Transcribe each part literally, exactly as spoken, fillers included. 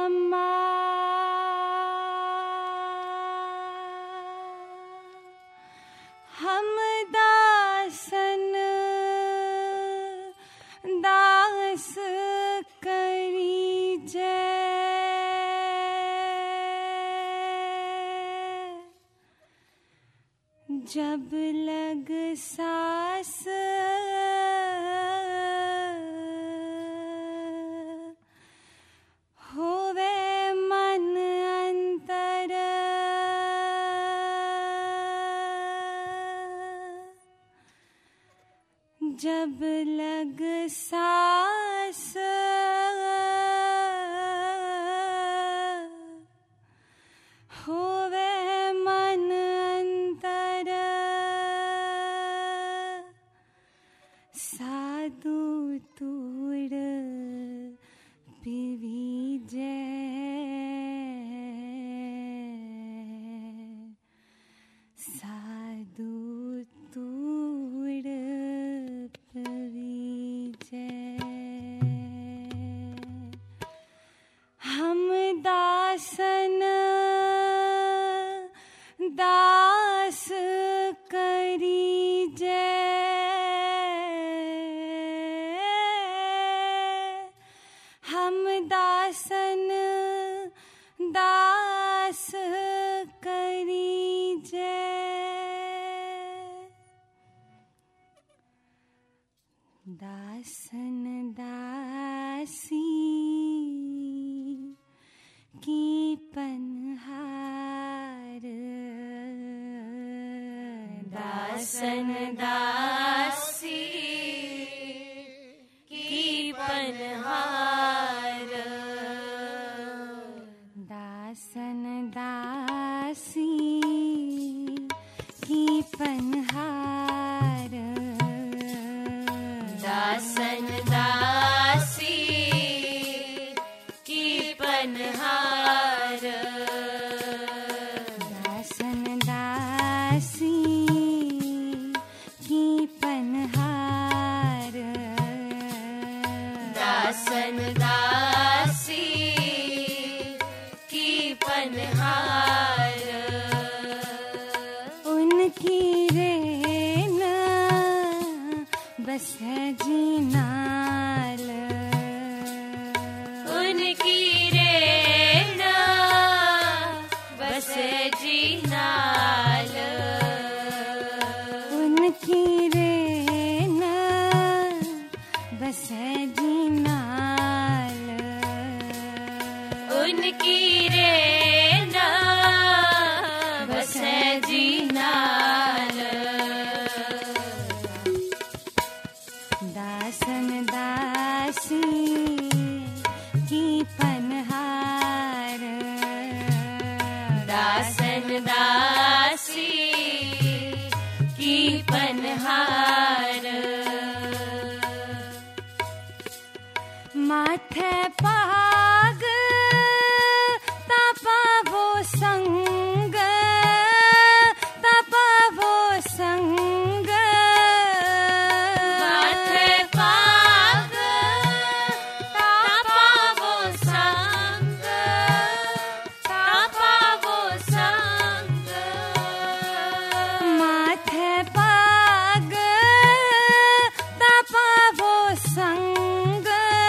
नामा हम दासन दास करी जय जब लग सास होवे मन अंतर जब लग सास होवे मन अंतर साधु तूड़ पिवी जय साधु तूड़ पिवी जय हम दासन दास करी जय हम दासन दास करी जय दासन दासी की पनहार दासन दासी की पनहार दासन दासी की पनहार दासन दासी की पनहार दासन दासी की पनहार दासन दासी की पनहार उनकी रेन बस है जीनाल उनकी रेना बस जीनाल उनकी रेन बस है जीनाल उनकी रेना बस जीनाल दासन दासी की पनहार दासन दासी की पनहार माथे पाग तपावो संग तपावो संग माथे पाग तपावो संग तपावो संग माथे पाग तपावो संग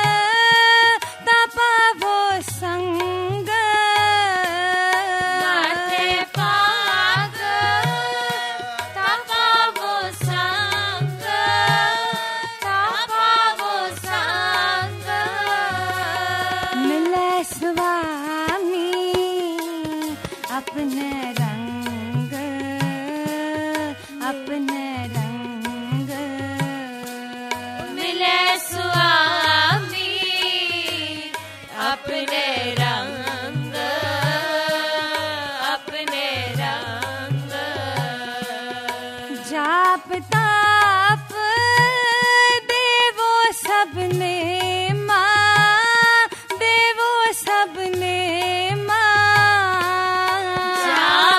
तपावो संग माथे पाग तपावो संग तपावो संग मिले स्वामी अपने रंग अपने रंग मिले स्वामी अपने रंग अपने रंग जाप ताप देवो सबने माँ देवो सबने माँ जाप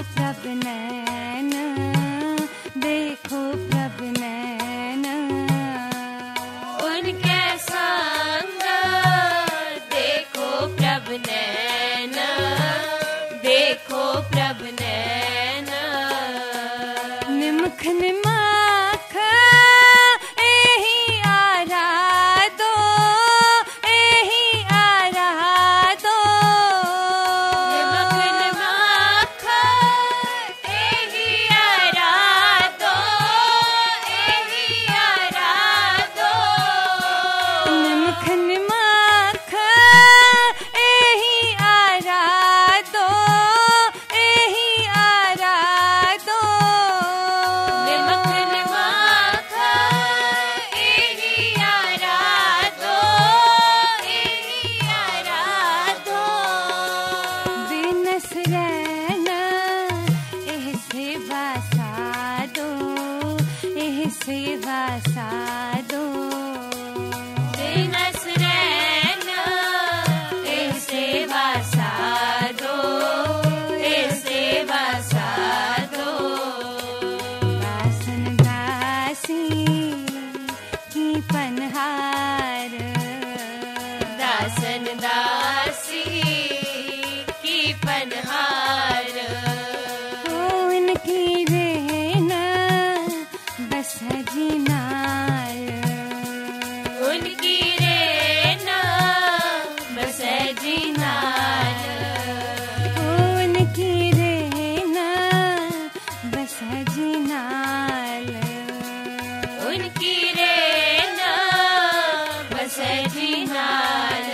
प्रभ नैन, देखो प्रभ नैन, उनके संग देखो प्रभ नैन, देखो प्रभ नैन। निमख निमख एही आराधो, एही आराधो, निमख निमख एही आराधो, एही आराधो। निमख निमख एही आराधो, एही आराधो, निमख निमख एही आराधो, एही आराधो। बिनस रैन एह सेवा साधो, एह सेवा साधो, बिनस रैन ए सेवा साधो, ए सेवा साधो। दासन दासी की पनहार, दासन दासी की पनहार। उनकी रेन बस जीनाल, उनकी रेन बस जीनाल, उनकी रेन बस जीनाल, उनकी रेन बस जीनाल।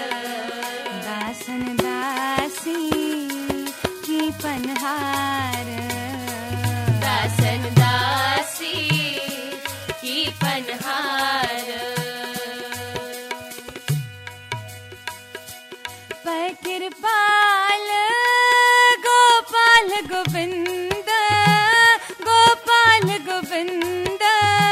दासन दासी की पनहार, दासन दासी की पनहार। पर कृपाल गोपाल गोविंद, गोपाल गोविंद,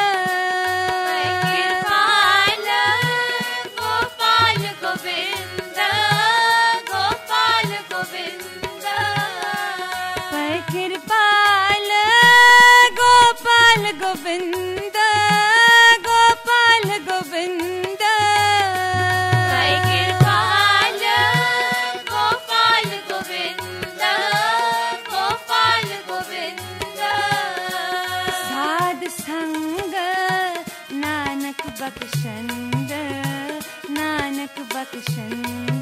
कृपाल गोपाल गोविंद, गोपाल गोविंद। पर कृपाल गोपाल गोविंद, गोपाल गोविंद, कृपाल गोपाल गोविंद, गोपाल गोविंद। साध संग नानक बख्शंद, नानक बख्शंद,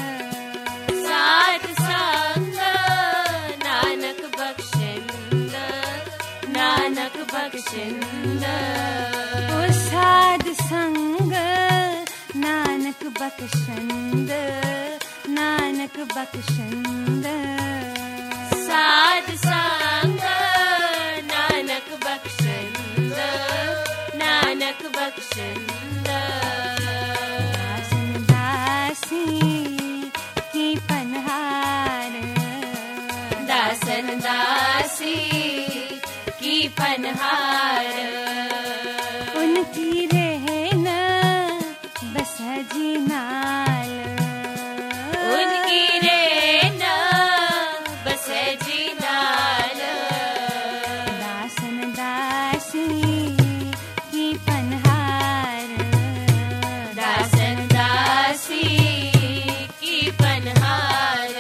साध संग नानक बख्शंद, नानक बख्शंद। ओ साध संग नानक बख्शंद, नानक बख्शंद, साध संग नानक बख्शंद, नानक बख्शंद। दासन दासी की पनहार, दासन दासी की पनहार। उनकी रहन बस जीनाल, उनकी रेन बस जीनाल। दासन दासी की पनहार, दासन दासी की पनहार।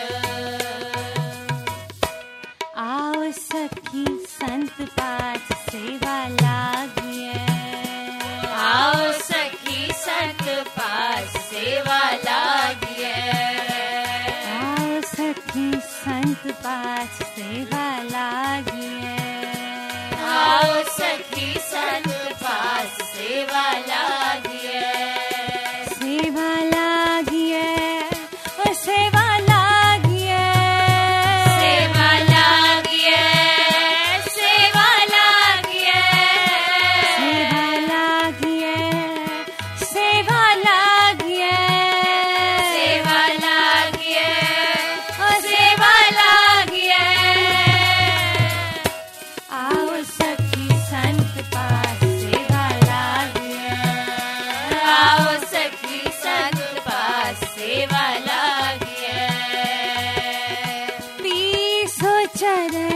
आओ सखी संत पाठ सेवा लागिए, आओ सखी संत पास सेवा लागिए। आओ सखी संत पाठ सेवा लागिए, आओ सखी संत पास सेवा लागिए। सेवा लागिए, ओ सेवा लागिए, सेवा लागिए, सेवा लागिए। सेवा लागिए, सेवा लागिए, सेवा लागिए, ओ सेवा लागिए,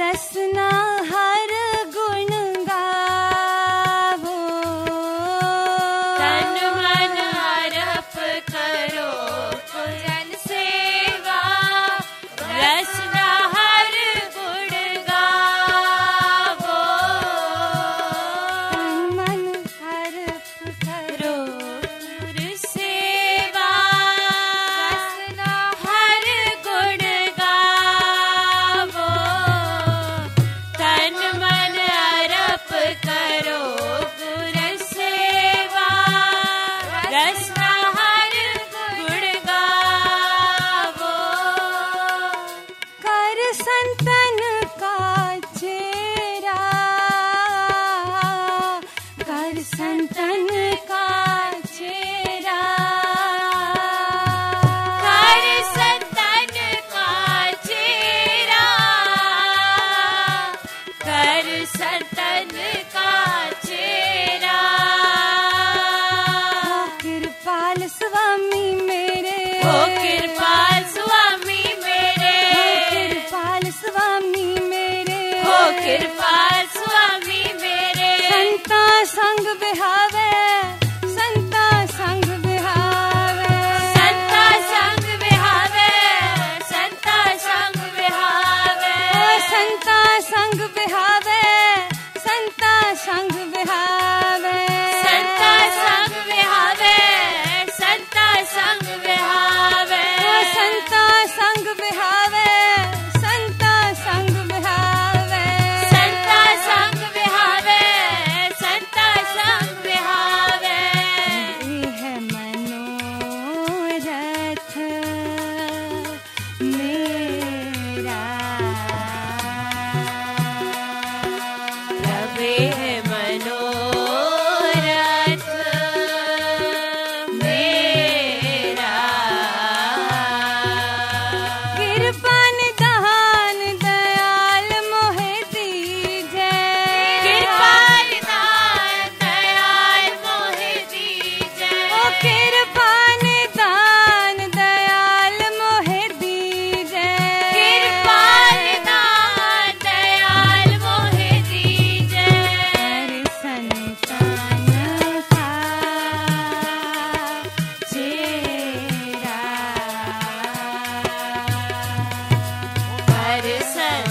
रसना हर गुण गावो, तन मन अर्प करो पूजन सेवा, रसना हर गुण गावो। तन मन अर्प करो गुर सेवा, रसना हर गुण गावो। तन मन अर्प करो गुर सेवा, रसना हर गुण गावो। कर संतन का चेरा, कर संतन का चेरा, कर संतन का चेरा, कर संतन का चेरा। हो कृपाल स्वामी मेरे, हो कृपाल स्वामी मेरे, हो कृपाल स्वामी मेरे, हो कृपाल स्वामी मेरे। संता संग बिहावे, संता संग बिहावे, संता संग बिहावे, संता संग बिहावे, ओ संता संग बिहावे, संता संग बिहावे, संता संग बिहावे, संता संग बिहावे, ओ संता संग बिहावे, संता संग बिहावे, संता संग बिहावे, संता संग बिहावे। ये है मनोरथ मेरा, रवे है मनोरथ मेरा, कृपा निधान दयाल मोहे दीजे, कृपा निधान दयाल मोहे दीजे, ओ कृपा निधान दयाल मोहे दीजे, कृपा निधान दयाल मोहे दीजे। हर संतान का चेरा, हर संतान